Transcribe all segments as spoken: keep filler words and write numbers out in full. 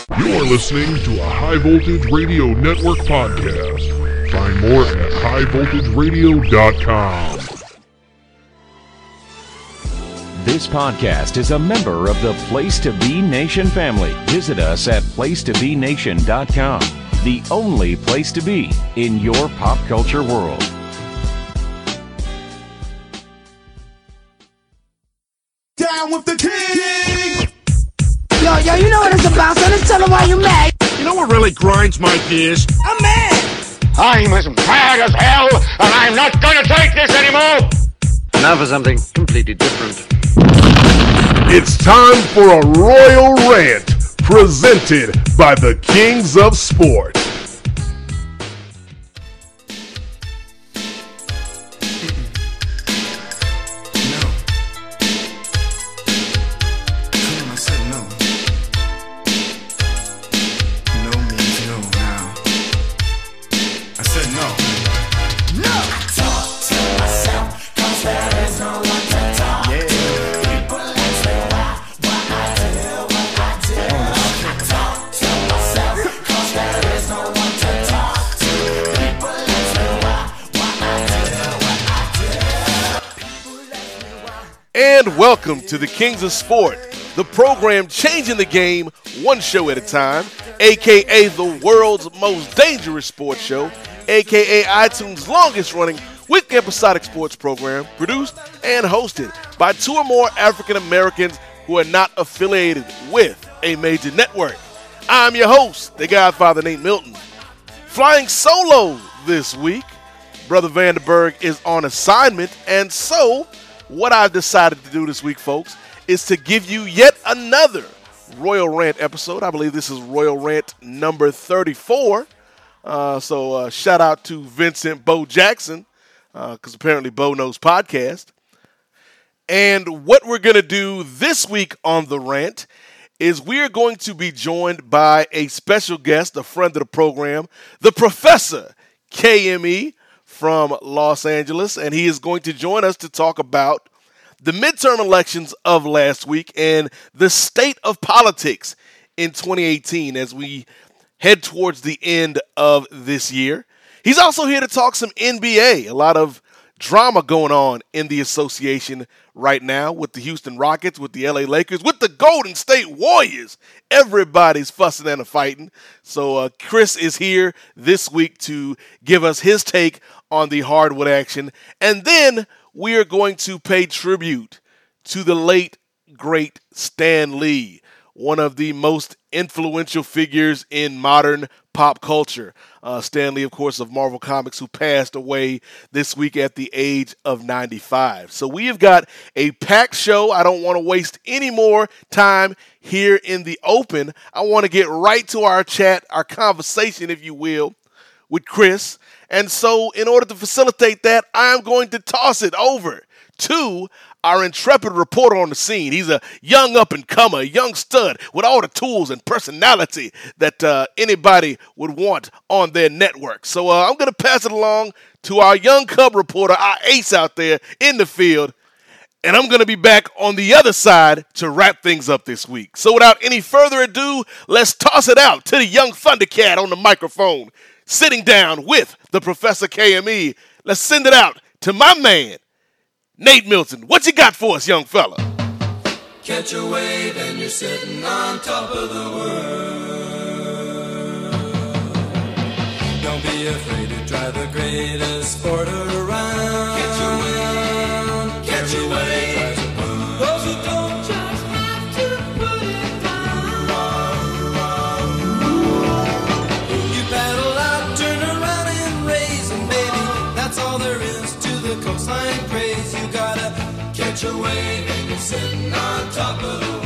You're listening to a High Voltage Radio Network podcast. Find more at high voltage radio dot com. This podcast is a member of the Place to Be Nation family. Visit us at place to be nation dot com, the only place to be in your pop culture world. Down with the king! Yo, yo, you know what it's about, so let's tell them why you're mad. You know what really grinds my gears? I'm mad! I'm as mad as hell, and I'm not gonna take this anymore! Now for something completely different. It's time for a Royal Rant, presented by the Kings of Sport. And welcome to the Kings of Sport, the program changing the game one show at a time, aka the world's most dangerous sports show, aka iTunes' longest running weekly episodic sports program, produced and hosted by two or more African Americans who are not affiliated with a major network. I'm your host, the Godfather Nate Milton. Flying solo this week, Brother Vanderberg is on assignment, and so what I've decided to do this week, folks, is to give you yet another Royal Rant episode. I believe this is Royal Rant number thirty-four. Uh, so uh, shout out to Vincent Bo Jackson, because uh, apparently Bo knows podcast. And what we're going to do this week on The Rant is we are going to be joined by a special guest, a friend of the program, the Professor K M E from Los Angeles, and he is going to join us to talk about the midterm elections of last week and the state of politics in twenty eighteen as we head towards the end of this year. He's also here to talk some N B A, a lot of drama going on in the association right now with the Houston Rockets, with the L A Lakers, with the Golden State Warriors. Everybody's fussing and fighting. So uh, Chris is here this week to give us his take on the hardwood action. And then we are going to pay tribute to the late, great Stan Lee, one of the most influential figures in modern pop culture. Uh, Stan Lee, of course, of Marvel Comics, who passed away this week at the age of ninety-five. So we have got a packed show. I don't want to waste any more time here in the open. I want to get right to our chat, our conversation, if you will, with Chris. And so in order to facilitate that, I'm going to toss it over to our intrepid reporter on the scene. He's a young up-and-comer, a young stud with all the tools and personality that uh, anybody would want on their network. So uh, I'm going to pass it along to our young cub reporter, our ace out there in the field. And I'm going to be back on the other side to wrap things up this week. So without any further ado, let's toss it out to the young Thundercat on the microphone, sitting down with the Professor K M E. Let's send it out to my man, Nate Milton. What you got for us, young fella? Catch a wave and you're sitting on top of the world. Don't be afraid to try the greatest sport around. Catch a wave, catch a wave. Those who don't just have to put it down. You paddle out, turn around and raise, and baby, that's all there is to the coastline craze. You gotta catch a wave and you're sitting on top of the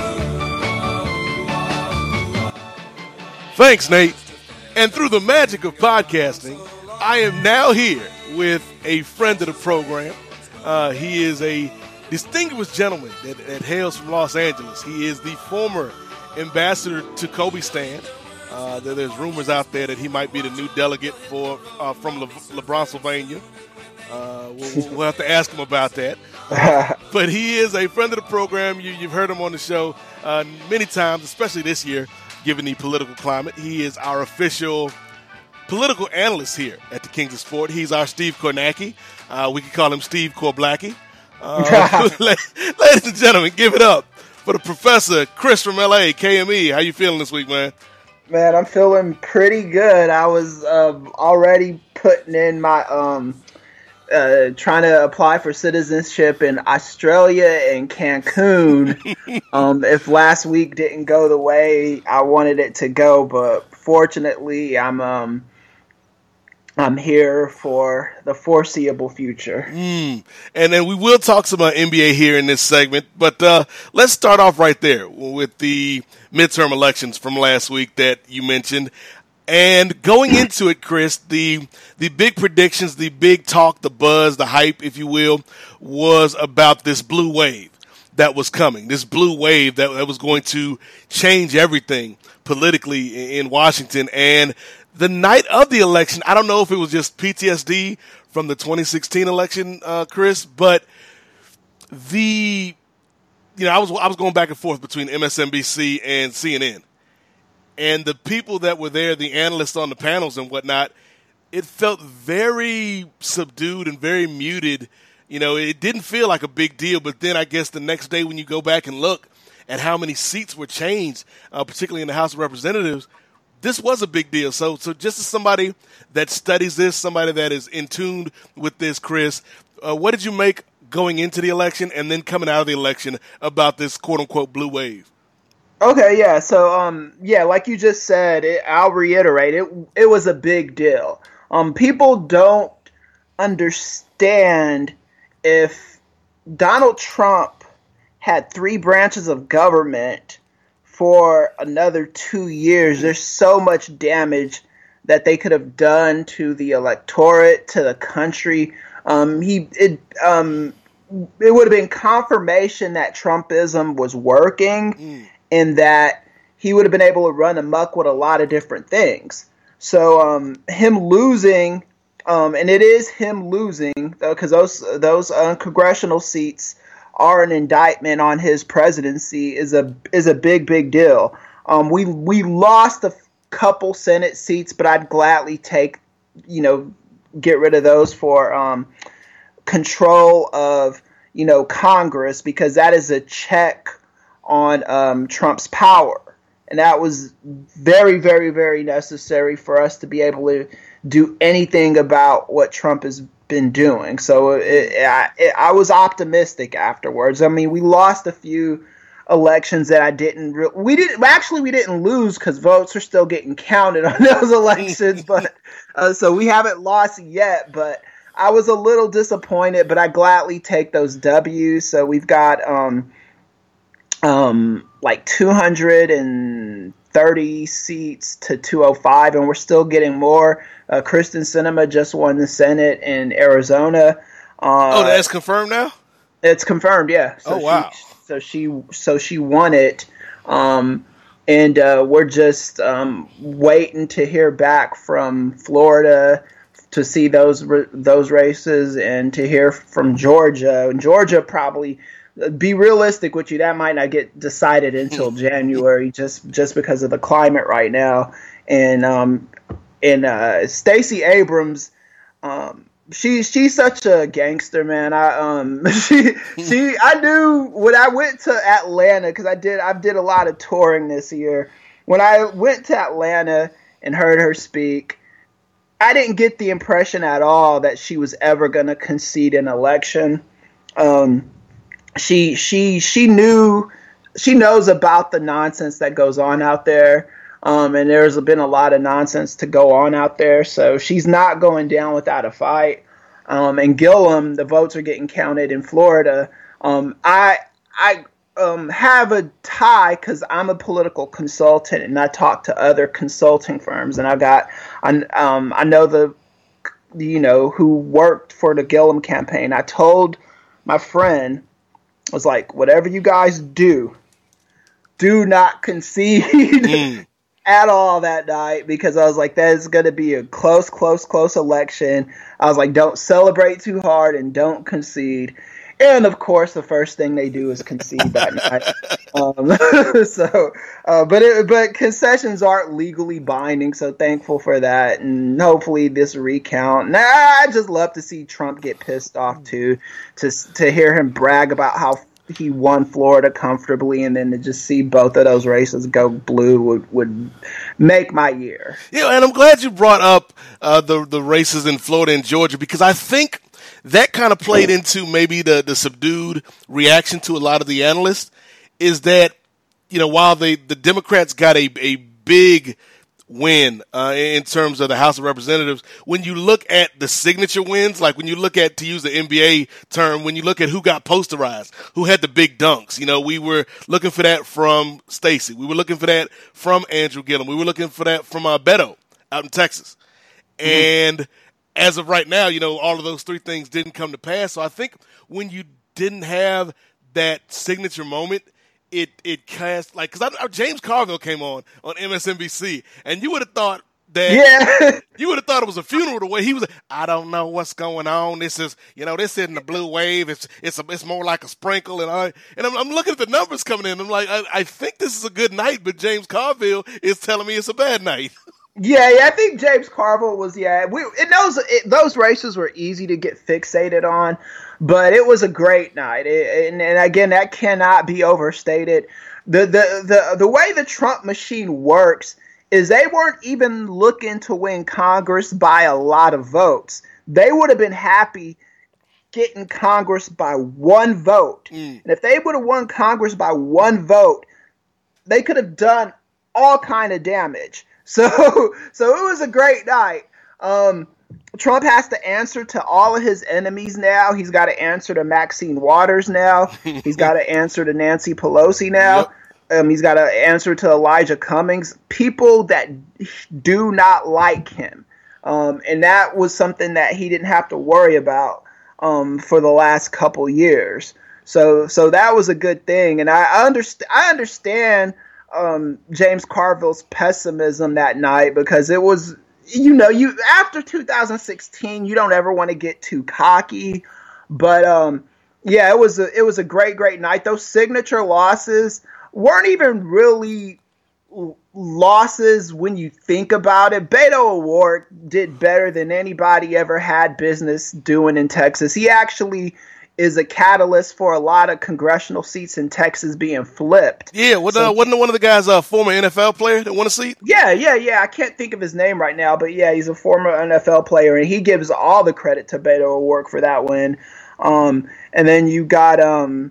world. Thanks, Nate. And through the magic of podcasting, I am now here with a friend of the program. Uh, he is a distinguished gentleman that, that hails from Los Angeles. He is the former ambassador to Kobe Stan. Uh, there's rumors out there that he might be the new delegate for uh, from Le- LeBron, Sylvania. Uh, we'll, we'll have to ask him about that. Uh, but he is a friend of the program. You, you've heard him on the show uh, many times, especially this year. given the political climate. He is our official political analyst here at the Kings of Sport. He's our Steve Kornacki. Uh, we can call him Steve Korblacky. Uh, ladies and gentlemen, give it up for the professor, Chris from L A, K M E. How you feeling this week, man? Man, I'm feeling pretty good. I was uh, already putting in my um, uh, trying to apply for citizenship in Australia and Cancun. um, if last week didn't go the way I wanted it to go, but fortunately, I'm um, I'm here for the foreseeable future. Mm. And then we will talk some uh, N B A here in this segment, but uh, let's start off right there with the midterm elections from last week that you mentioned. And going into it, Chris, the the big predictions, the big talk, the buzz, the hype, if you will, was about this blue wave that was coming, this blue wave that, that was going to change everything politically in Washington. And the night of the election, I don't know if it was just P T S D from the twenty sixteen election, uh, Chris, but the, you know, I was I was going back and forth between M S N B C and C N N. And the people that were there, the analysts on the panels and whatnot, it felt very subdued and very muted. You know, it didn't feel like a big deal, but then I guess the next day when you go back and look at how many seats were changed, uh, particularly in the House of Representatives, this was a big deal. So, so just as somebody that studies this, somebody that is in tune with this, Chris, uh, what did you make going into the election and then coming out of the election about this quote-unquote blue wave? Okay, yeah. So, um, yeah, like you just said, it, I'll reiterate it. It was a big deal. Um, people don't understand if Donald Trump had three branches of government for another two years. There's so much damage that they could have done to the electorate, to the country. Um, he it um, it would have been confirmation that Trumpism was working. Mm. In that he would have been able to run amok with a lot of different things. So um, him losing, um, and it is him losing, because those those uh, congressional seats are an indictment on his presidency, is a is a big big deal. Um, we we lost a couple Senate seats, but I'd gladly take, you know, get rid of those for um, control of, you know, Congress, because that is a check on um, Trump's power. And that was very, very, very necessary for us to be able to do anything about what Trump has been doing. So it, I, it, I was optimistic afterwards. I mean, we lost a few elections that I didn't re- we didn't actually we didn't lose because votes are still getting counted on those elections, but uh, so we haven't lost yet. But I was a little disappointed, but I gladly take those W's. So we've got um Um, like two hundred thirty seats to two oh five, and we're still getting more. Uh, Kristen Sinema just won the Senate in Arizona. Uh, oh, that's confirmed now? It's confirmed, yeah. So oh, wow. She, so she so she won it, um, and uh, we're just um, waiting to hear back from Florida to see those those races, and to hear from Georgia. And Georgia probably. Be realistic with you, that might not get decided until January, just just because of the climate right now. And um, and uh, Stacey Abrams, um, she she's such a gangster, man. I um she she I knew when I went to Atlanta, because I did I did a lot of touring this year. When I went to Atlanta and heard her speak, I didn't get the impression at all that she was ever going to concede an election. Um, She she she knew she knows about the nonsense that goes on out there, um, and there's been a lot of nonsense to go on out there. So she's not going down without a fight. Um, and Gillum, the votes are getting counted in Florida. Um, I I um, have a tie because I'm a political consultant, and I talk to other consulting firms, and I got I um I know the you know who worked for the Gillum campaign. I told my friend. Was like, whatever you guys do, do not concede mm. at all that night, because I was like, that is going to be a close, close, close election. I was like, don't celebrate too hard and don't concede. And of course, the first thing they do is concede that night. Um, so, uh, but it, but concessions aren't legally binding, so thankful for that. And hopefully, this recount. Nah, I just love to see Trump get pissed off too, to to hear him brag about how he won Florida comfortably, and then to just see both of those races go blue would would make my year. Yeah, and I'm glad you brought up uh, the the races in Florida and Georgia, because I think that kind of played into maybe the, the subdued reaction to a lot of the analysts, is that, you know, while they, the Democrats got a, a big win uh, in terms of the House of Representatives, when you look at the signature wins, like when you look at, to use the N B A term, when you look at who got posterized, who had the big dunks, you know, we were looking for that from Stacey. We were looking for that from Andrew Gillum. We were looking for that from uh, Beto out in Texas. Mm-hmm. And as of right now, you know, all of those three things didn't come to pass. So I think when you didn't have that signature moment, it it cast, like, because James Carville came on on M S N B C, and you would have thought that yeah. you would have thought it was a funeral the way he was like, I don't know what's going on. This is, you know, this isn't a blue wave. It's it's a, it's more like a sprinkle. And I and I'm, I'm looking at the numbers coming in. I'm like, I, I think this is a good night, but James Carville is telling me it's a bad night. Yeah, yeah, I think James Carville was, yeah, we, it knows, it, those races were easy to get fixated on, but it was a great night. It, and, and again, that cannot be overstated. The, the, the, the way the Trump machine works is they weren't even looking to win Congress by a lot of votes. They would have been happy getting Congress by one vote. Mm. And if they would have won Congress by one vote, they could have done all kind of damage. So, so it was a great night. Um, Trump has to answer to all of his enemies now. He's got to answer to Maxine Waters now. He's got to answer to Nancy Pelosi now. Yep. Um, he's got to answer to Elijah Cummings. People that do not like him. Um, and that was something that he didn't have to worry about um, for the last couple years. So, so that was a good thing. And I, I understand. I understand. Um, James Carville's pessimism that night, because it was, you know, you after two thousand sixteen, you don't ever want to get too cocky, but um, yeah, it was a it was a great great night. Those signature losses weren't even really losses when you think about it. Beto O'Rourke did better than anybody ever had business doing in Texas. He actually is a catalyst for a lot of congressional seats in Texas being flipped. Yeah, wasn't, so, uh, wasn't one of the guys a former N F L player that won a seat? Yeah, yeah, yeah. I can't think of his name right now, but yeah, he's a former N F L player, and he gives all the credit to Beto O'Rourke for that win. Um, and then you got, um,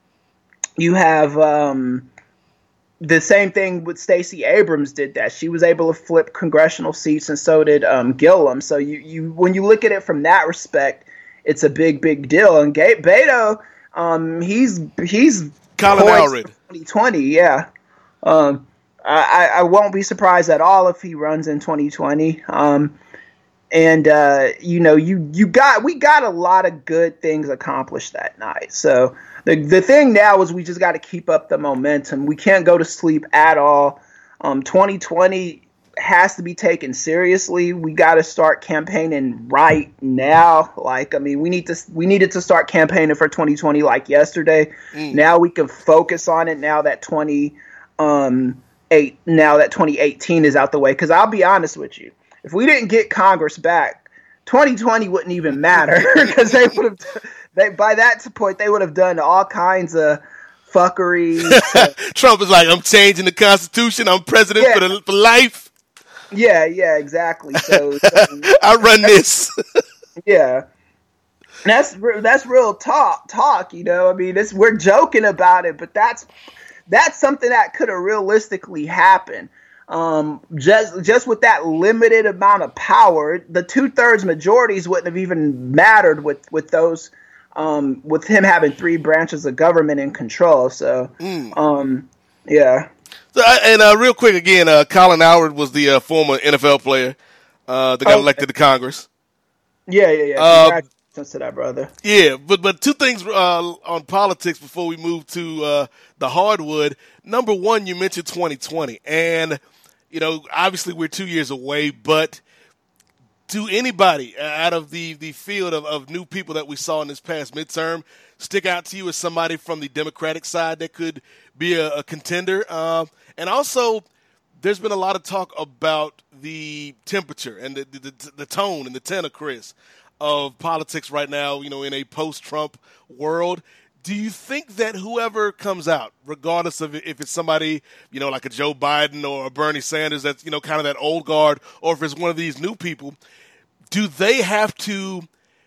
you have um, the same thing with Stacey Abrams did that. She was able to flip congressional seats, and so did um, Gillum. So you, you, when you look at it from that respect, it's a big, big deal. And Gabe Beto, um, he's he's Colin Alred. twenty twenty, yeah. Um, I, I won't be surprised at all if he runs in twenty twenty. Um, and uh, you know, you you got we got a lot of good things accomplished that night. So the the thing now is we just got to keep up the momentum. We can't go to sleep at all. Um, twenty twenty has to be taken seriously. We got to start campaigning right now. Like, I mean, we need to, we needed to start campaigning for twenty twenty like yesterday. Mm. Now we can focus on it now that twenty, um, eight, now that twenty eighteen is out the way. Cause I'll be honest with you. If we didn't get Congress back, twenty twenty wouldn't even matter, because they would have, they, by that point, they would have done all kinds of fuckery. So. Trump is like, I'm changing the Constitution. I'm president yeah. for, the, for life. Yeah, yeah, exactly. So, so I run this. Yeah, that's that's real talk. Talk, you know. I mean, it's, we're joking about it, but that's that's something that could have realistically happened. Um, just just with that limited amount of power, the two thirds majorities wouldn't have even mattered with with those. Um, with him having three branches of government in control. So, mm. um, yeah. So, and uh, real quick again, uh, Colin Alred was the uh, former N F L player uh, that got okay. elected to Congress. Yeah, yeah, yeah. Congratulations to that, brother. Yeah, but but two things uh, on politics before we move to uh, the hardwood. Number one, you mentioned twenty twenty, and you know, obviously we're two years away, but do anybody out of the, the field of, of new people that we saw in this past midterm stick out to you as somebody from the Democratic side that could be a, a contender? Uh, and also, there's been a lot of talk about the temperature and the, the, the, the tone and the tenor, Chris, of politics right now, you know, in a post-Trump world. Do you think that whoever comes out, regardless of if it's somebody, you know, like a Joe Biden or a Bernie Sanders that's, you know, kind of that old guard, or if it's one of these new people, do they have to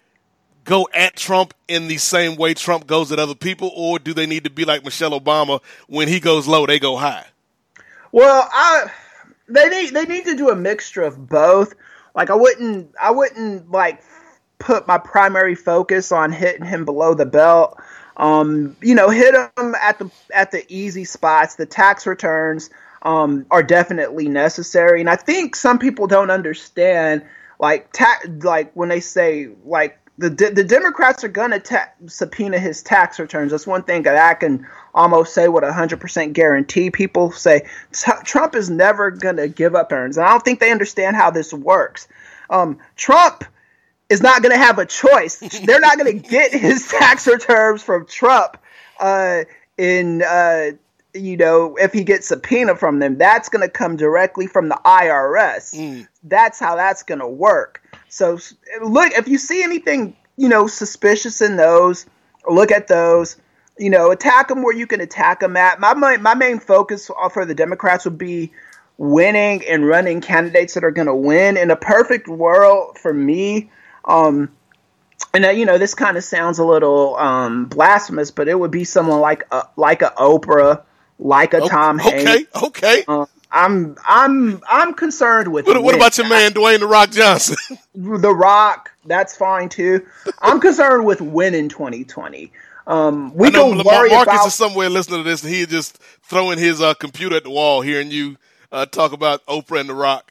go at Trump in the same way Trump goes at other people, or do they need to be like Michelle Obama, when he goes low, they go high? Well, I they need they need to do a mixture of both. Like I wouldn't I wouldn't like put my primary focus on hitting him below the belt. Um, you know, hit him at the at the easy spots. The tax returns um, are definitely necessary, and I think some people don't understand. Like ta- like when they say like the the Democrats are gonna ta- subpoena his tax returns. That's one thing that I can almost say with a hundred percent guarantee. People say t- Trump is never gonna give up earnings, and I don't think they understand how this works. Um, Trump is not going to have a choice. They're not going to get his tax returns from Trump uh, in, uh, you know, if he gets subpoena from them. That's going to come directly from the I R S. Mm. That's how that's going to work. So look, if you see anything, you know, suspicious in those, look at those, you know, attack them where you can attack them at. My, my, my main focus for the Democrats would be winning and running candidates that are going to win. In a perfect world for me, Um, and uh, you know, this kind of sounds a little um, blasphemous, but it would be someone like a, like a Oprah, like a okay, Tom Hanks. Okay, okay. Uh, I'm I'm I'm concerned with. What, what about your man Dwayne The Rock Johnson? The Rock, that's fine too. I'm concerned with winning twenty twenty. Um, we I know, can worry Marcus about. is somewhere listening to this, and he just throwing his uh, computer at the wall, hearing you uh, talk about Oprah and The Rock.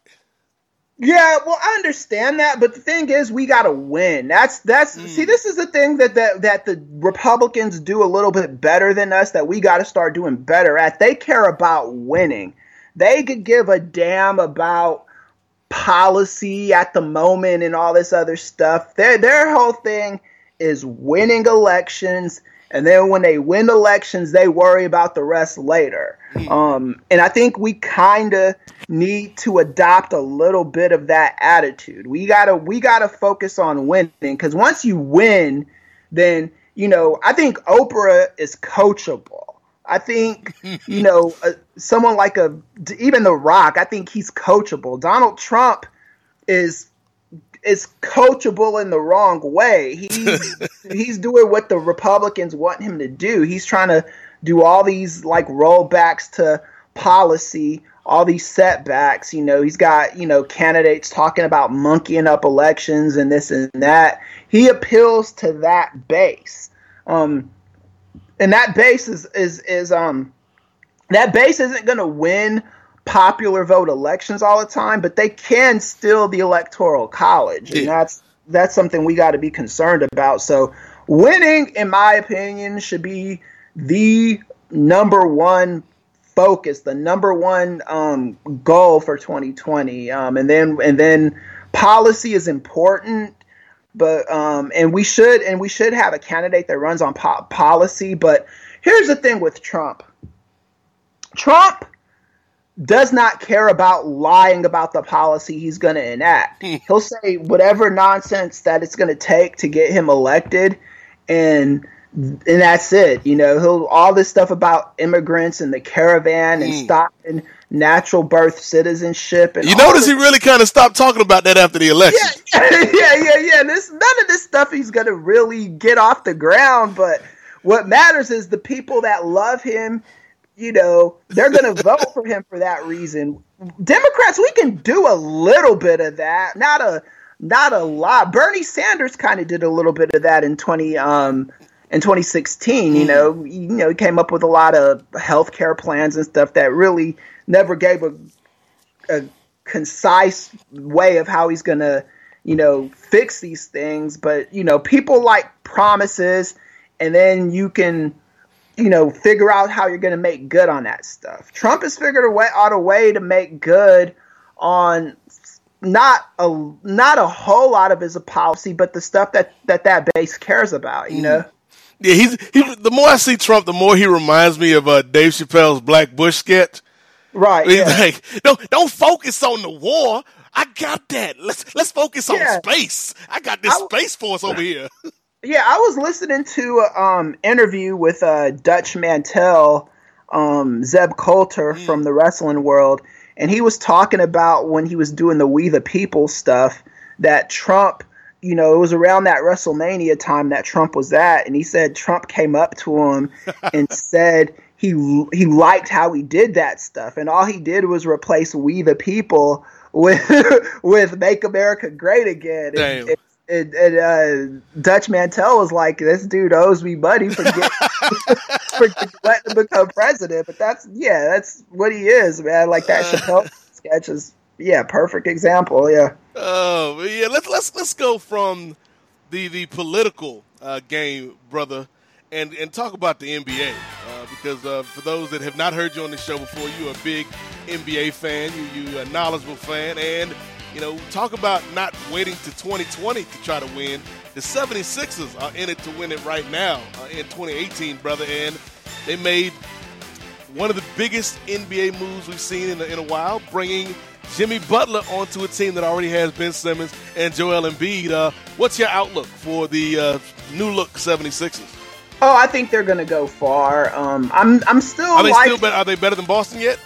Yeah, well, I understand that, but the thing is, we got to win. That's that's mm. see, this is the thing that, that that the Republicans do a little bit better than us. That we got to start doing better at. They care about winning. They could give a damn about policy at the moment and all this other stuff. Their their whole thing is winning elections, and then when they win elections, they worry about the rest later. Mm. Um, and I think we kind of need to adopt a little bit of that attitude. We gotta we gotta focus on winning, because once you win, then you know I think Oprah is coachable. I think you know uh, someone like a even The Rock. I think he's coachable. Donald Trump is is coachable in the wrong way. He's he's doing what the Republicans want him to do. He's trying to do all these like rollbacks to policy, all these setbacks. You know, he's got, you know, candidates talking about monkeying up elections and this and that. He appeals to that base. Um, and that base is, is, is um, that base isn't going to win popular vote elections all the time, but they can steal the Electoral College. And that's, that's something we got to be concerned about. So winning, in my opinion, should be the number one focus, the number one um, goal for twenty twenty. Um, and then and then policy is important, but um, and we should and we should have a candidate that runs on po- policy. But here's the thing with Trump. Trump does not care about lying about the policy he's going to enact. He'll say whatever nonsense that it's going to take to get him elected, and and that's it. You know, he'll all this stuff about immigrants and the caravan and mm. stopping natural birth citizenship. And you notice he really kind of stopped talking about that after the election. Yeah, yeah, yeah, yeah. This, none of this stuff he's going to really get off the ground. But what matters is the people that love him. You know, they're going to vote for him for that reason. Democrats, we can do a little bit of that, not a not a lot. Bernie Sanders kind of did a little bit of that in twenty um. In twenty sixteen, you know, you know, he came up with a lot of healthcare plans and stuff that really never gave a, a concise way of how he's going to, you know, fix these things. But, you know, people like promises, and then you can, you know, figure out how you're going to make good on that stuff. Trump has figured a way, out a way to make good on not a not a whole lot of his policy, but the stuff that that, that base cares about, you know. Yeah, he's he. The more I see Trump, the more he reminds me of uh, Dave Chappelle's Black Bush sketch. Right. He's yeah. like, don't don't focus on the war. I got that. Let's let's focus on Yeah. space. I got this I- space force over here. Yeah, I was listening to an um, interview with uh, Dutch Mantel, um, Zeb Coulter Mm. from the wrestling world, and he was talking about when he was doing the We the People stuff that Trump, you know, it was around that WrestleMania time that Trump was at, and he said Trump came up to him and said he he liked how he did that stuff, and all he did was replace We the People with with Make America Great Again. Damn. And, And, and uh, Dutch Mantel was like, "This dude owes me money for getting, for letting him become president." But that's yeah, that's what he is, man. Like that Chappelle sketch is yeah, perfect example. Yeah. Oh but yeah, let's let's let's go from the the political uh, game, brother, and and talk about the N B A uh, because uh, for those that have not heard you on the show before, you're a big N B A fan, you you a knowledgeable fan, and you know, talk about not waiting to twenty twenty to try to win. The seventy-sixers are in it to win it right now uh, in twenty eighteen, brother, and they made one of the biggest N B A moves we've seen in a, in a while, bringing Jimmy Butler onto a team that already has Ben Simmons and Joel Embiid. Uh, what's your outlook for the uh, new-look seventy-sixers? Oh, I think they're gonna go far. Um, I'm I'm still. Are they like, still better? Are they better than Boston yet?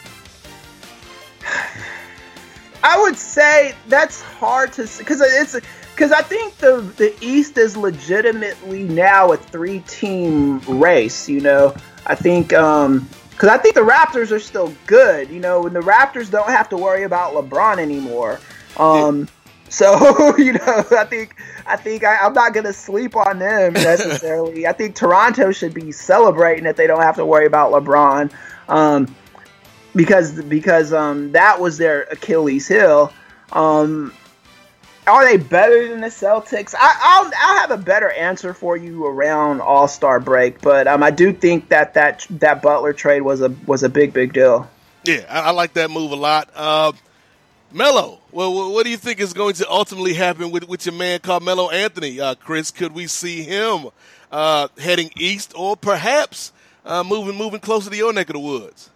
I would say that's hard to because it's because I think the the East is legitimately now a three team race. You know, I think um because I think the Raptors are still good. You know, and the Raptors don't have to worry about LeBron anymore. Um, so you know, I think I think I, I'm not gonna sleep on them necessarily. I think Toronto should be celebrating that they don't have to worry about LeBron. Um, Because because um that was their Achilles heel. Um, are they better than the Celtics? I, I'll I'll have a better answer for you around All-Star break, but um I do think that that that Butler trade was a was a big big deal. Yeah, I, I like that move a lot. Uh, Melo, well, what do you think is going to ultimately happen with, with your man Carmelo Anthony? Uh, Chris, could we see him uh, heading east, or perhaps uh, moving moving closer to your neck of the woods?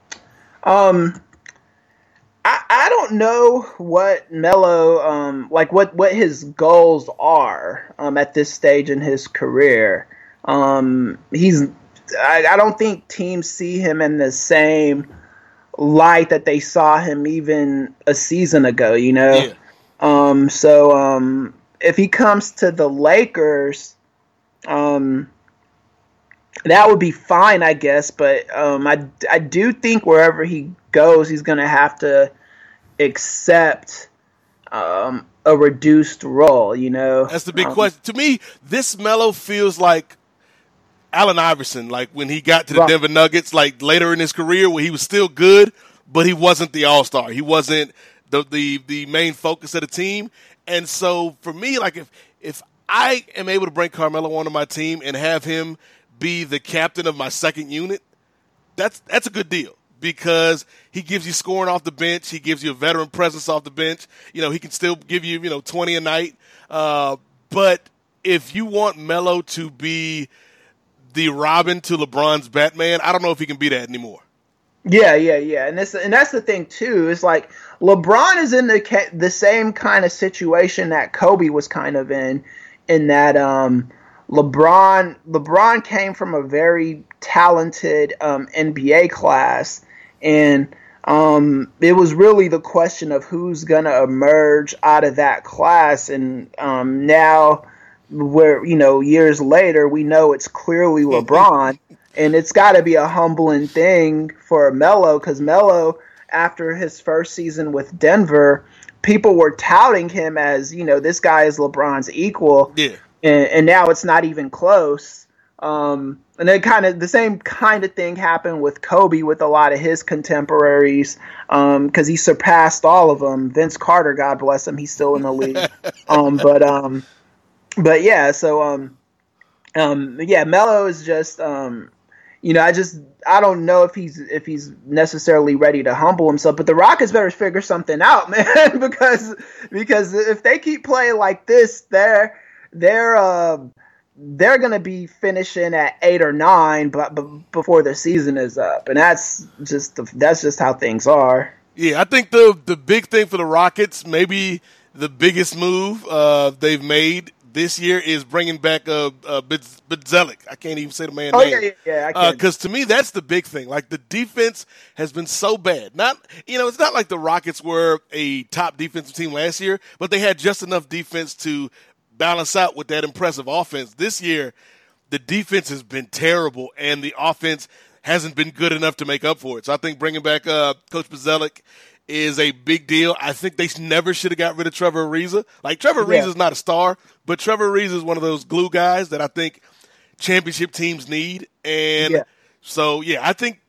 Um, I I don't know what Melo um like what, what his goals are um at this stage in his career. Um, he's I, I don't think teams see him in the same light that they saw him even a season ago. You know, Yeah. um so um if he comes to the Lakers, um. that would be fine, I guess, but um, I, I do think wherever he goes, he's going to have to accept um, a reduced role, you know? That's the big um, question. To me, this Melo feels like Allen Iverson, like when he got to the Right. Denver Nuggets, like later in his career where he was still good, but he wasn't the all-star. He wasn't the, the, the main focus of the team. And so for me, like if, if I am able to bring Carmelo onto my team and have him be the captain of my second unit, that's that's a good deal because he gives you scoring off the bench. He gives you a veteran presence off the bench. You know, he can still give you, you know, twenty a night. Uh, but if you want Melo to be the Robin to LeBron's Batman, I don't know if he can be that anymore. Yeah, yeah, yeah, and this and that's the thing too. It's like LeBron is in the ca- the same kind of situation that Kobe was kind of in, in that um, LeBron LeBron came from a very talented um, N B A class, and um, it was really the question of who's gonna emerge out of that class. And um, now, where you know years later, we know it's clearly LeBron. And it's got to be a humbling thing for Melo, because Melo, after his first season with Denver, people were touting him as, you know, this guy is LeBron's equal. Yeah. And, and now it's not even close. Um, and then kind of the same kind of thing happened with Kobe with a lot of his contemporaries, because um, he surpassed all of them. Vince Carter, God bless him, he's still in the league. um, but um, but yeah, so um, um, yeah, Melo is just um. you know, I just I don't know if he's if he's necessarily ready to humble himself. But the Rockets better figure something out, man, because because if they keep playing like this, they're they're uh, they're gonna be finishing at eight or nine, but, but before the season is up, and that's just the, that's just how things are. Yeah, I think the the big thing for the Rockets, maybe the biggest move uh, they've made this year is bringing back uh, uh, Bzdelik. I can't even say the man's oh, name. Oh, yeah, yeah, yeah. Because uh, to me, that's the big thing. Like, the defense has been so bad. Not, you know, it's not like the Rockets were a top defensive team last year, but they had just enough defense to balance out with that impressive offense. This year, the defense has been terrible, and the offense hasn't been good enough to make up for it. So I think bringing back uh, Coach Bzdelik is a big deal. I think they never should have got rid of Trevor Ariza. Like, Trevor Ariza is not a star, but Trevor Ariza is one of those glue guys that I think championship teams need. And yeah. so, yeah, I think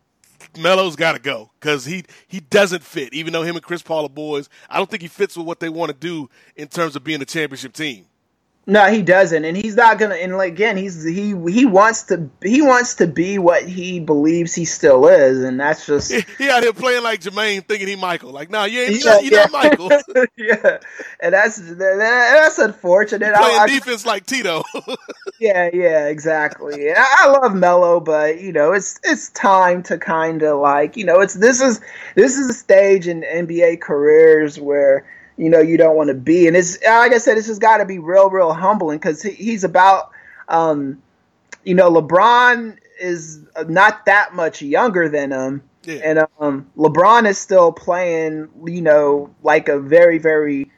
Melo's got to go because he, he doesn't fit. Even though him and Chris Paul are boys, I don't think he fits with what they want to do in terms of being a championship team. No, he doesn't, and he's not gonna. And again, he's he he wants to he wants to be what he believes he still is, and that's just he, he out here playing like Jermaine, thinking he Michael. Like, nah, you ain't, yeah, you're yeah. not Michael. yeah, and that's that, that's unfortunate. Playing I, defense I, like Tito. yeah, yeah, exactly. I, I love Melo, but you know, it's it's time to kind of like you know, it's this is this is a stage in N B A careers where. You know, you don't want to be. And it's, like I said, it's just got to be real, real humbling because he, he's about, um, you know, LeBron is not that much younger than him. Yeah. And um, LeBron is still playing, you know, like a very, very,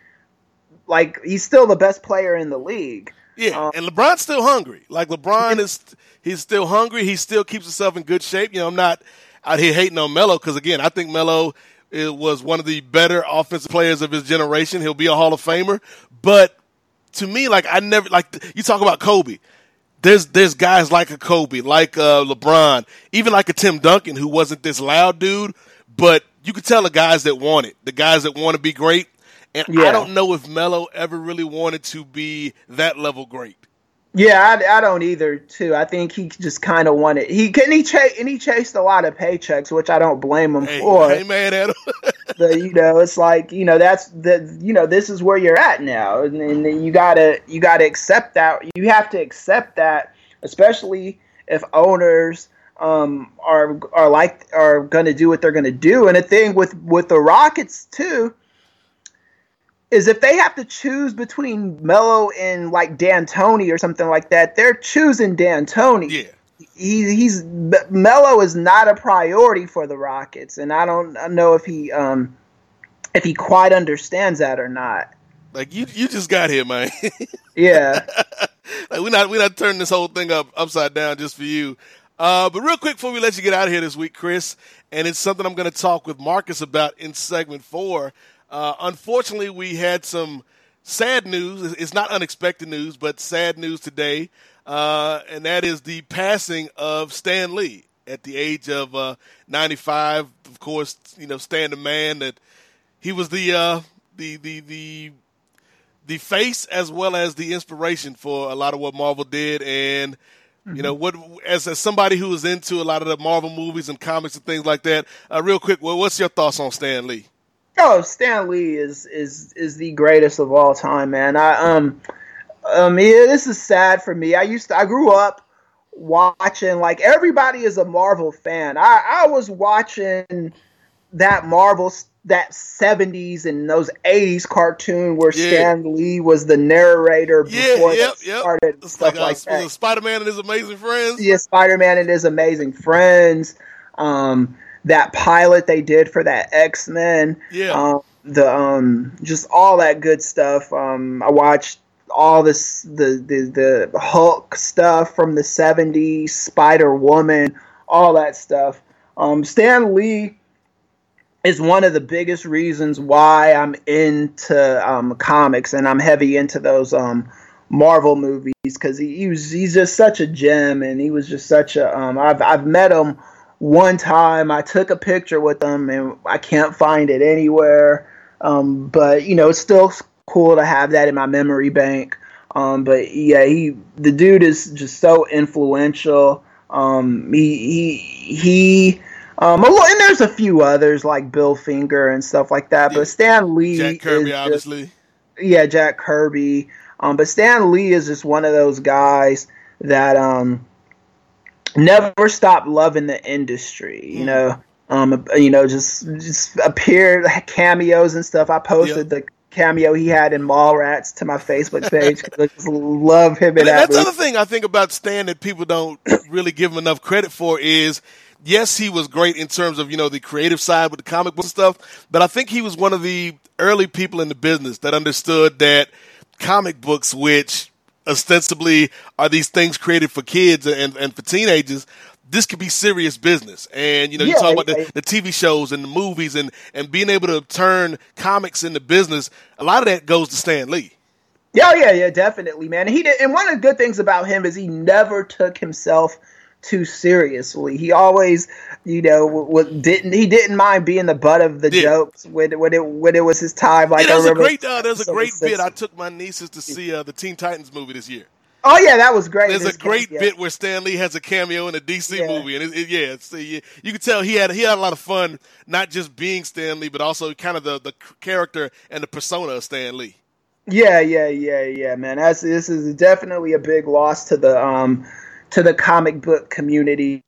like he's still the best player in the league. Yeah, um, and LeBron's still hungry. Like LeBron is, he's still hungry. He still keeps himself in good shape. You know, I'm not out here hating on Melo because, again, I think Melo – it was one of the better offensive players of his generation. He'll be a Hall of Famer. But to me, like I never like you talk about Kobe. There's there's guys like a Kobe, like uh, LeBron, even like a Tim Duncan who wasn't this loud dude, but you could tell the guys that want it, the guys that want to be great. And yeah. I don't know if Melo ever really wanted to be that level great. Yeah, I, I don't either. Too, I think he just kind of wanted. He can he chase and he chased a lot of paychecks, which I don't blame him hey, for. Hey, mad at him. But, you know, it's like you know that's the you know this is where you're at now, and, and you gotta you gotta accept that. You have to accept that, especially if owners um are are like are gonna do what they're gonna do. And the thing with with the Rockets too. Is if they have to choose between Melo and like D'Antoni or something like that, they're choosing D'Antoni. Yeah, he, he's Melo is not a priority for the Rockets, and I don't know if he um if he quite understands that or not. Like you, you just got here, man. Yeah, like we're not we're not turning this whole thing up upside down just for you. Uh, but real quick before we let you get out of here this week, Chris, and it's something I'm going to talk with Marcus about in segment four. Uh, unfortunately, we had some sad news. It's not unexpected news, but sad news today, uh, and that is the passing of Stan Lee at the age of uh, ninety-five. Of course, you know Stan, the man that he was the uh, the the the the face as well as the inspiration for a lot of what Marvel did, and mm-hmm. you know what as, as somebody who was into a lot of the Marvel movies and comics and things like that. Uh, real quick, well, what's your thoughts on Stan Lee? Oh, Stan Lee is is is the greatest of all time, man. I um um yeah, this is sad for me. I used to I grew up watching like everybody is a Marvel fan. I I was watching that Marvel that seventies and those eighties cartoon where yeah. Stan Lee was the narrator before yeah, yep, they started yep. and stuff like, like uh, that. Spider-Man and His Amazing Friends. Yeah, Spider-Man and His Amazing Friends. Um That pilot they did for that X-Men, yeah, um, the um, just all that good stuff. Um, I watched all this, the, the the Hulk stuff from the seventies, Spider-Woman, all that stuff. Um, Stan Lee is one of the biggest reasons why I'm into um, comics and I'm heavy into those um, Marvel movies because he, he was he's just such a gem and he was just such a. Um, I've I've met him. One time I took a picture with him and I can't find it anywhere. Um, but, you know, it's still cool to have that in my memory bank. Um, but, yeah, he the dude is just so influential. Um, he he he. Um, and there's a few others like Bill Finger and stuff like that. But Stan Lee, Jack Kirby, is obviously. Just, yeah, Jack Kirby. Um, but Stan Lee is just one of those guys that um never stopped loving the industry. You mm. know, um, you know, just just appeared cameos and stuff. I posted yep. the cameo he had in Mallrats to my Facebook page because I just love him in that. That's the other thing I think about Stan that people don't really give him enough credit for is. Yes, he was great in terms of, you know, the creative side with the comic book stuff, but I think he was one of the early people in the business that understood that comic books, which ostensibly are these things created for kids and, and for teenagers, this could be serious business. And, you know, yeah, you talk about the, the T V shows and the movies and, and being able to turn comics into business, a lot of that goes to Stan Lee. Yeah, yeah, yeah, definitely, man. He did, and one of the good things about him is he never took himself too seriously. He always, you know, w- didn't he didn't mind being the butt of the yeah. jokes when when it when it was his time. Like yeah, there's I a great uh, there's a great bit. I took my nieces to see uh, the Teen Titans movie this year. Oh yeah, that was great. There's a great cameo. bit where Stan Lee has a cameo in a D C yeah. movie, and it, it, yeah, it's, you, you can tell he had he had a lot of fun, not just being Stan Lee, but also kind of the the character and the persona of Stan Lee. Yeah, yeah, yeah, yeah, man. That's this is definitely a big loss to the um. to the comic book community.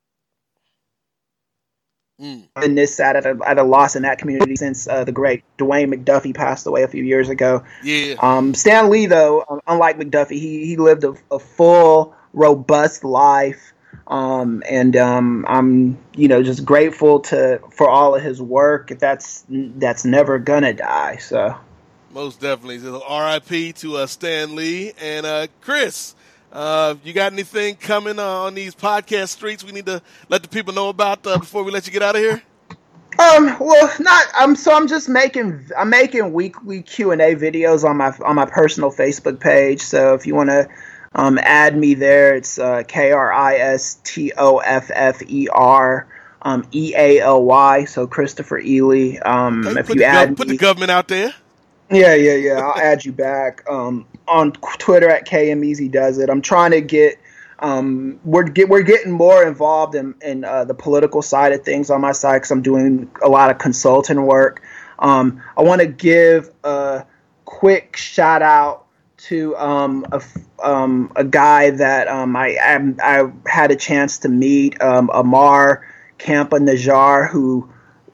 Mm. And this side at a, at a loss in that community since uh, the great Dwayne McDuffie passed away a few years ago. Yeah. Um, Stan Lee, though, unlike McDuffie, he he lived a, a full, robust life, um, and um, I'm you know just grateful to for all of his work. That's that's never gonna die. So. Most definitely, so R I P to uh, Stan Lee and uh, Chris. Uh, you got anything coming uh, on these podcast streets we need to let the people know about uh, before we let you get out of here? Um, well, not. Um, so I'm just making I'm making weekly Q and A videos on my on my personal Facebook page. So if you want to um, add me there, it's uh, K R I S T O F F E R um, E A L Y. So Christopher Ely. Um, okay, if you add gov- me, put the government out there. Yeah, yeah, yeah. I'll add you back. Um, on Twitter at K M Easy Does It. I'm trying to get. Um, we're get we're getting more involved in in uh, the political side of things on my side because I'm doing a lot of consulting work. Um, I want to give a quick shout out to um, a um, a guy that um, I, I I had a chance to meet, um, Amar Kampa Najjar, who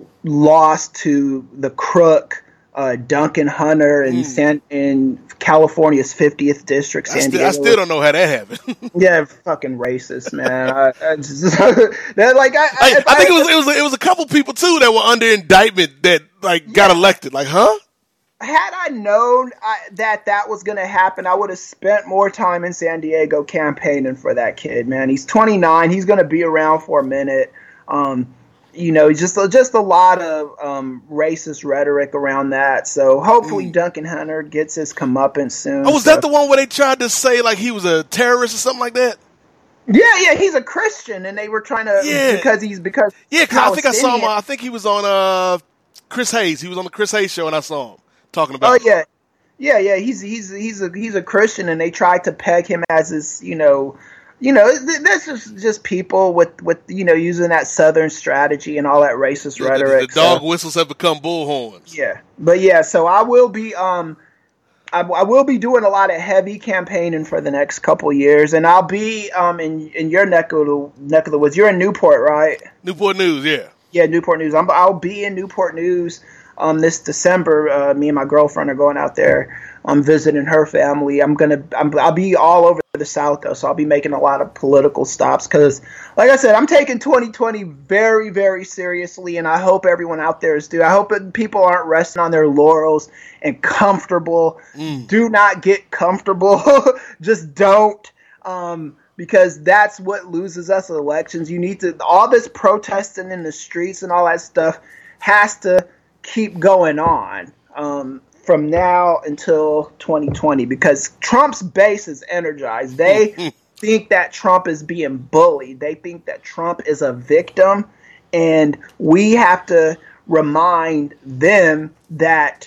lost to the crook. Uh, Duncan Hunter in mm. San in California's fiftieth district, San I still, Diego. I still don't know how that happened. Yeah, fucking racist, man. I, I just, that like I, I, I, I think I, it was it was it was a couple people too that were under indictment that like got yeah. elected. Like, huh? Had I known I, that that was going to happen, I would have spent more time in San Diego campaigning for that kid. Man, he's twenty-nine. He's going to be around for a minute. Um, You know, just just a lot of um, racist rhetoric around that. So hopefully mm. Duncan Hunter gets his comeuppance soon. Oh, was so. that the one where they tried to say like he was a terrorist or something like that? Yeah, yeah, he's a Christian, and they were trying to yeah. because he's because yeah. Cause I think I saw him. I think he was on uh Chris Hayes. He was on the Chris Hayes show, and I saw him talking about. Oh yeah, yeah, yeah. He's he's he's a he's a Christian, and they tried to peg him as this, you know. You know, that's just, just people with, with, you know, using that Southern strategy and all that racist yeah, rhetoric. The, the dog so. whistles have become bullhorns. Yeah. But, yeah, so I will be um, I, I will be doing a lot of heavy campaigning for the next couple years. And I'll be um in, in your neck of, the, neck of the woods. You're in Newport, right? Newport News, yeah. Yeah, Newport News. I'm, I'll be in Newport News um, this December. Uh, me and my girlfriend are going out there. I'm visiting her family. I'm gonna. I'm, I'll be all over the South though, so I'll be making a lot of political stops because, like I said, I'm taking twenty twenty very, very seriously, and I hope everyone out there is too. I hope that people aren't resting on their laurels and comfortable. Mm. Do not get comfortable. Just don't, um, because that's what loses us elections. You need to. All this protesting in the streets and all that stuff has to keep going on. Um, from now until twenty twenty, because Trump's base is energized. They think that Trump is being bullied. They think that Trump is a victim, and we have to remind them that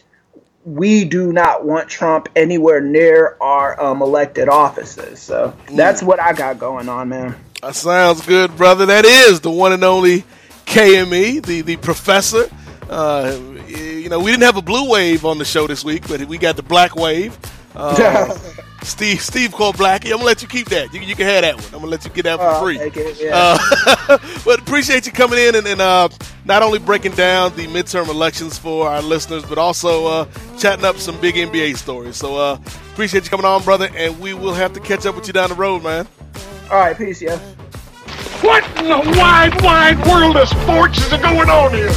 we do not want Trump anywhere near our um, elected offices. So that's what I got going on, man. That sounds good, brother. That is the one and only K M E, the, the professor. Uh, you know, we didn't have a blue wave on the show this week, but we got the black wave. Uh, Steve Steve called Blackie. I'm going to let you keep that. You, you can have that one. I'm going to let you get that for Oh, free. it, yeah. Uh, but appreciate you coming in and, and uh, not only breaking down the midterm elections for our listeners, but also uh, chatting up some big N B A stories. So uh, appreciate you coming on, brother, and we will have to catch up with you down the road, man. All right, peace, yeah. What in the wide, wide world of sports is going on here?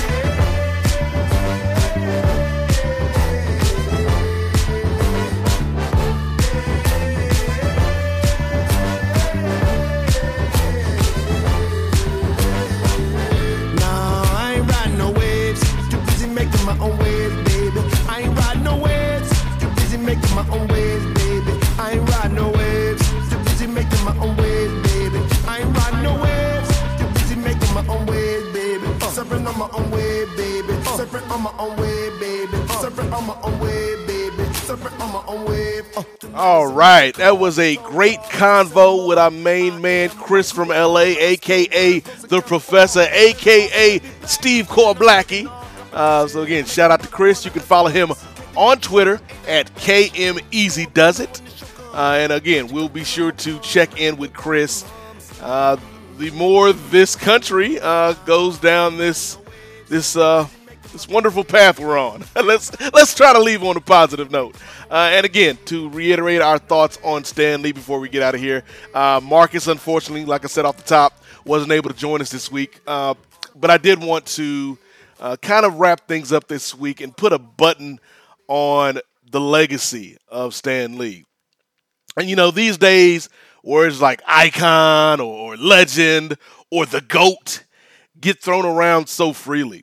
My own ways, baby. I ain't riding no waves. Too busy making my own waves, baby. I ain't riding no waves. Too busy making my own waves, baby. I ain't riding no waves. Too busy making my own ways, baby. Surfing on my own wave, baby. Surfing on my own wave, baby. Surfing on my own wave, baby. Surfing on my own wave. All right, that was a great convo with our main man, Chris from L A, a k a. The Professor, a k a. Steve Blackie. Uh, so, again, shout out to Chris. You can follow him on Twitter at K M Easy Does It. Uh, and, again, we'll be sure to check in with Chris. Uh, the more this country uh, goes down this this uh, this wonderful path we're on. let's let's try to leave on a positive note. Uh, and, again, to reiterate our thoughts on Stan Lee before we get out of here, uh, Marcus, unfortunately, like I said off the top, wasn't able to join us this week. Uh, but I did want to Uh, kind of wrap things up this week and put a button on the legacy of Stan Lee. And, you know, these days, words like icon or, or legend or the GOAT get thrown around so freely.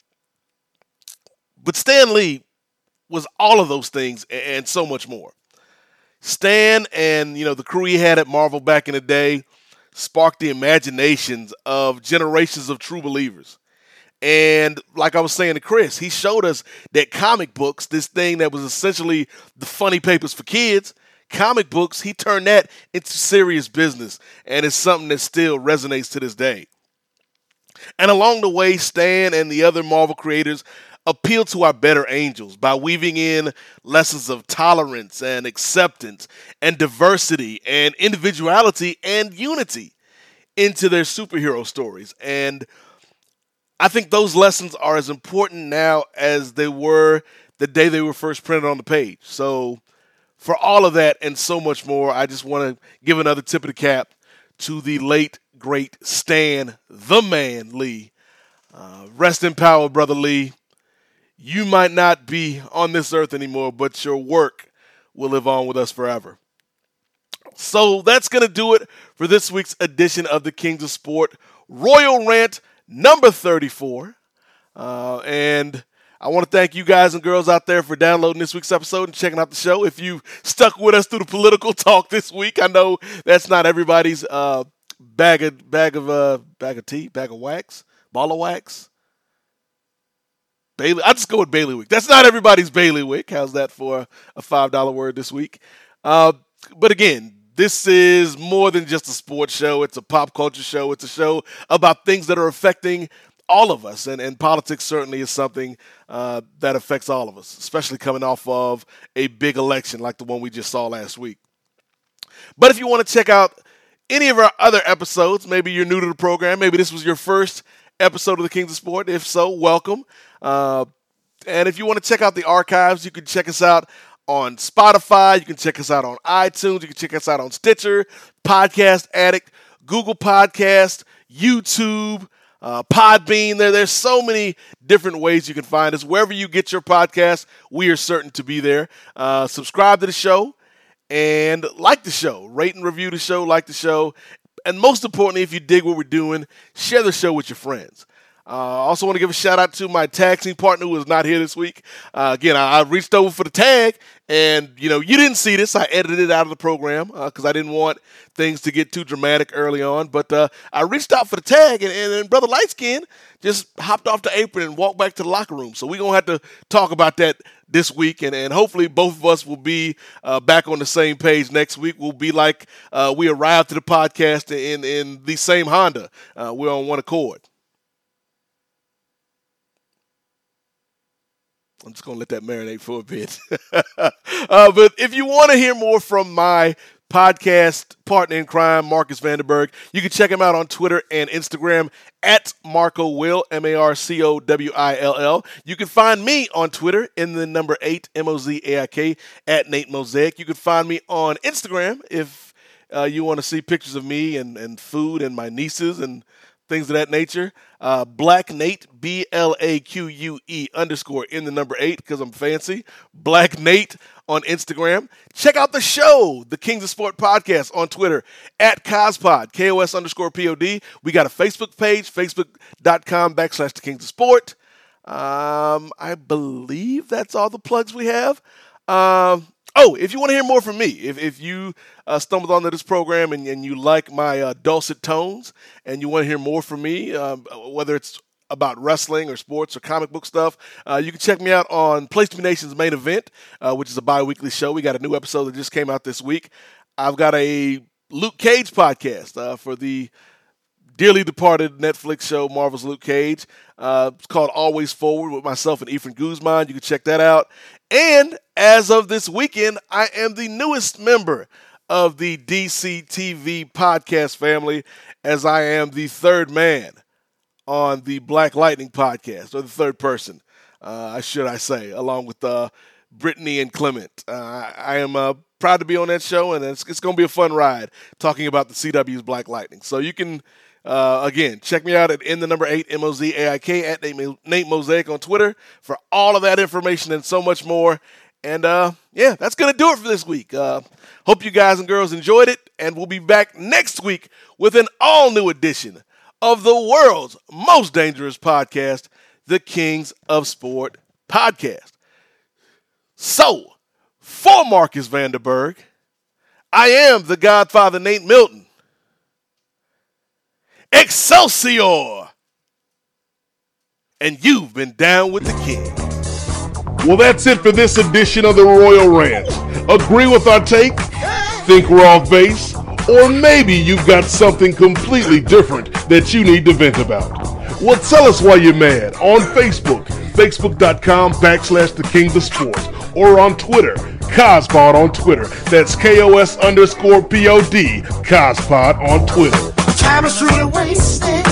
But Stan Lee was all of those things and, and so much more. Stan and, you know, the crew he had at Marvel back in the day sparked the imaginations of generations of true believers. And like I was saying to Chris, he showed us that comic books, this thing that was essentially the funny papers for kids, comic books, he turned that into serious business. And it's something that still resonates to this day. And along the way, Stan and the other Marvel creators appealed to our better angels by weaving in lessons of tolerance and acceptance and diversity and individuality and unity into their superhero stories. And I think those lessons are as important now as they were the day they were first printed on the page. So for all of that and so much more, I just want to give another tip of the cap to the late, great Stan, the man, Lee. Uh, rest in power, Brother Lee. You might not be on this earth anymore, but your work will live on with us forever. So that's going to do it for this week's edition of the Kings of Sport Royal Rant number thirty-four. Uh, and I want to thank you guys and girls out there for downloading this week's episode and checking out the show. If you stuck with us through the political talk this week, I know that's not everybody's uh, bag of bag of uh, bag of tea, bag of wax, ball of wax. Bailey, I just go with bailiwick. That's not everybody's bailiwick. How's that for a five dollar word this week? Uh, but again, this is more than just a sports show. It's a pop culture show. It's a show about things that are affecting all of us. And, and politics certainly is something uh, that affects all of us, especially coming off of a big election like the one we just saw last week. But if you want to check out any of our other episodes, maybe you're new to the program, maybe this was your first episode of the Kings of Sport. If so, welcome. Uh, and if you want to check out the archives, you can check us out on Spotify. You can check us out on iTunes. You can check us out on Stitcher, Podcast Addict, Google Podcast, YouTube, uh, Podbean. There, there's so many different ways you can find us. Wherever you get your podcast, we are certain to be there. Uh, subscribe to the show and like the show. Rate and review the show, like the show. And most importantly, if you dig what we're doing, share the show with your friends. I uh, also want to give a shout out to my tag team partner who is not here this week. Uh, again, I, I reached over for the tag, and you know you didn't see this. I edited it out of the program because uh, I didn't want things to get too dramatic early on. But uh, I reached out for the tag, and, and, and Brother Lightskin just hopped off the apron and walked back to the locker room. So we're going to have to talk about that this week, and, and hopefully both of us will be uh, back on the same page next week. We'll be like uh, we arrived to the podcast in, in the same Honda. Uh, we're on one accord. I'm just going to let that marinate for a bit. uh, but if you want to hear more from my podcast partner in crime, Marcus Vanderberg, you can check him out on Twitter and Instagram at Marco Will, M A R C O W I L L. You can find me on Twitter in the number eight, M O Z A I K, at Nate Mosaic. You can find me on Instagram if uh, you want to see pictures of me and, and food and my nieces and things of that nature. Uh, Black Nate, B L A Q U E underscore in the number eight because I'm fancy. Black Nate on Instagram. Check out the show, the Kings of Sport podcast on Twitter at Cospod, K O S underscore P O D. We got a Facebook page, facebook.com backslash the Kings of Sport. Um, I believe that's all the plugs we have. Um, Oh, if you want to hear more from me, if if you uh, stumbled onto this program and, and you like my uh, dulcet tones and you want to hear more from me, um, whether it's about wrestling or sports or comic book stuff, uh, you can check me out on Place to Be Nation's Main Event, uh, which is a bi-weekly show. We got a new episode that just came out this week. I've got a Luke Cage podcast uh, for the dearly departed Netflix show, Marvel's Luke Cage. Uh, it's called Always Forward with myself and Ephraim Guzman. You can check that out. And as of this weekend, I am the newest member of the D C T V podcast family, as I am the third man on the Black Lightning podcast, or the third person, uh, should I say, along with uh, Brittany and Clement. Uh, I am uh, proud to be on that show, and it's, it's going to be a fun ride talking about the C W's Black Lightning. So you can, uh, again, check me out at in the number eight, M O Z A I K, at Nate, Nate Mosaic on Twitter for all of that information and so much more. And, uh, yeah, that's going to do it for this week. Uh, hope you guys and girls enjoyed it, and we'll be back next week with an all-new edition of the world's most dangerous podcast, the Kings of Sport podcast. So, for Marcus Vanderberg, I am the Godfather Nate Milton. Excelsior! And you've been down with the King. Well, that's it for this edition of the Royal Rant. Agree with our take? Think we're off base? Or maybe you've got something completely different that you need to vent about. Well, tell us why you're mad on Facebook, facebook.com backslash the Kings of Sports, or on Twitter, Cospod on Twitter. That's K O S underscore P O D, Cospod on Twitter. Time is truly wasted.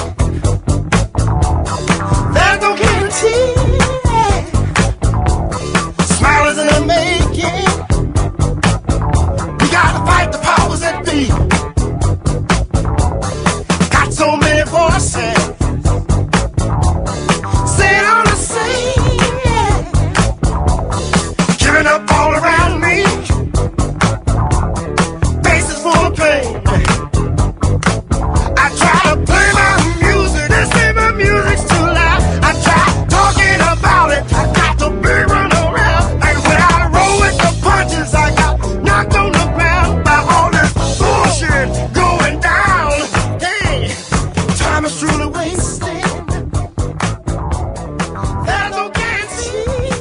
There's no guarantee. Smile is in the making. We gotta fight the powers that be. Got so many voices saying all the same. Giving up all around me. Faces full of pain. I try to play my music. They say my music's too loud. I try talking about it. I got to be run around. And when I roll with the punches, I got knocked on the ground by all this bullshit going down. Hey, time is truly wasted. There's no guarantee.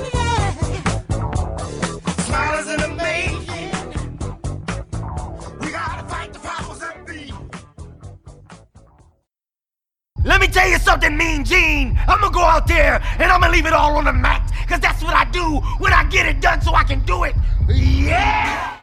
Smile is in the making. We gotta fight the powers that be. Let me tell you something, Mean Gene. I'm gonna go out there and I'm gonna leave it all on the mat. Cause that's what I do when I get it done so I can do it. Yeah!